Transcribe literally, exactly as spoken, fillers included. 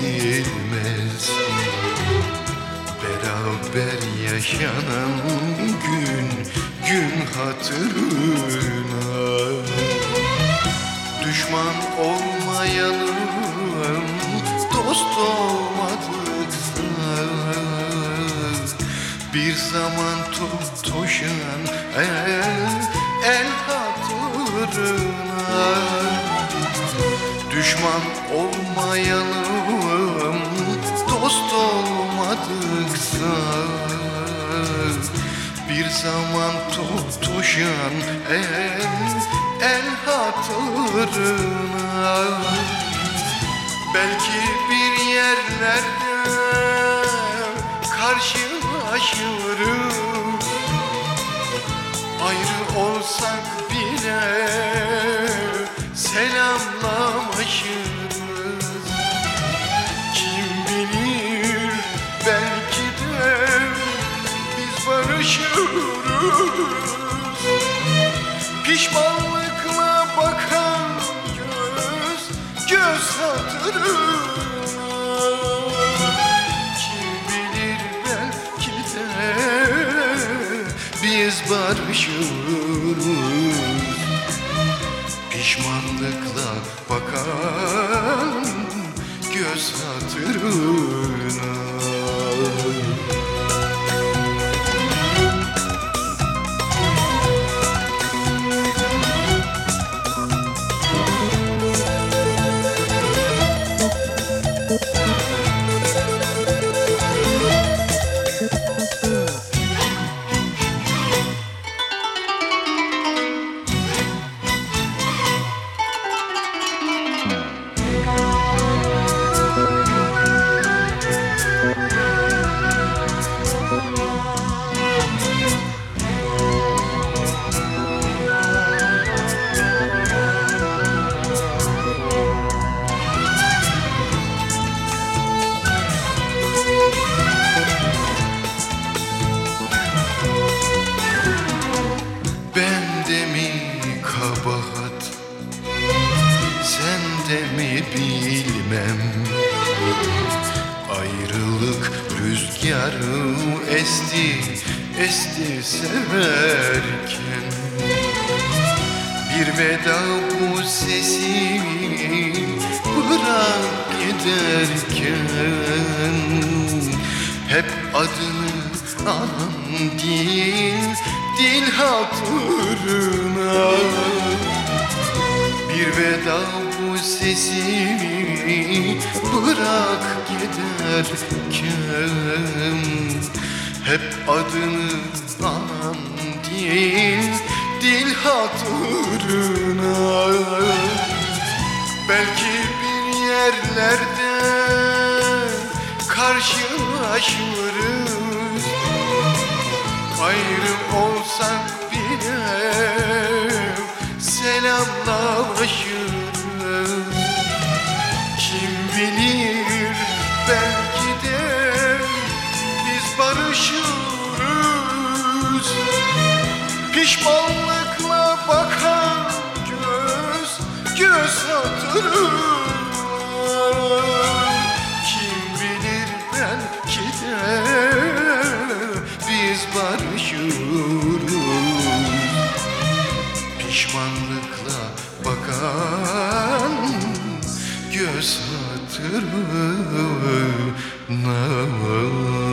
silmez beraber yaşanan gün gün hatırına. Düşman olmayalım, dost olmadıksa bir zaman tutuşan el, el hatırına. Düşman olmayalım, dost olmadıksa bir zaman tutuşan el, el hatırına. Belki bir yerlerde karşılaşırız, ayrı olsak bile selamlaşırız. Kim bilir, belki de biz barışırız. Pişmanlıkla bakan göz, göz hatırına. Kim bilir, belki de biz barışırız. Pişmanlıkla bakan göz hatırına. Bende mi kabahat, sende mi bilmem. Ayrılık rüzgarı esti, esti severken. Bir veda bu sesimi bırak giderken. Hep adını anan değil, dil hatırına. Bir veda bu sesimi bırak giderken. Hep adını anan değil, dil hatırına. Belki bir yerlerde karşılaşırız, ayrı olsak bile selamlaşırız. Kim bilir, belki de biz barışırız. Pişmanlıkla bakan göz, göz hatırına. Kim bilir, belki de biz barışırız. Pişmanlıkla bakan göz hatırına.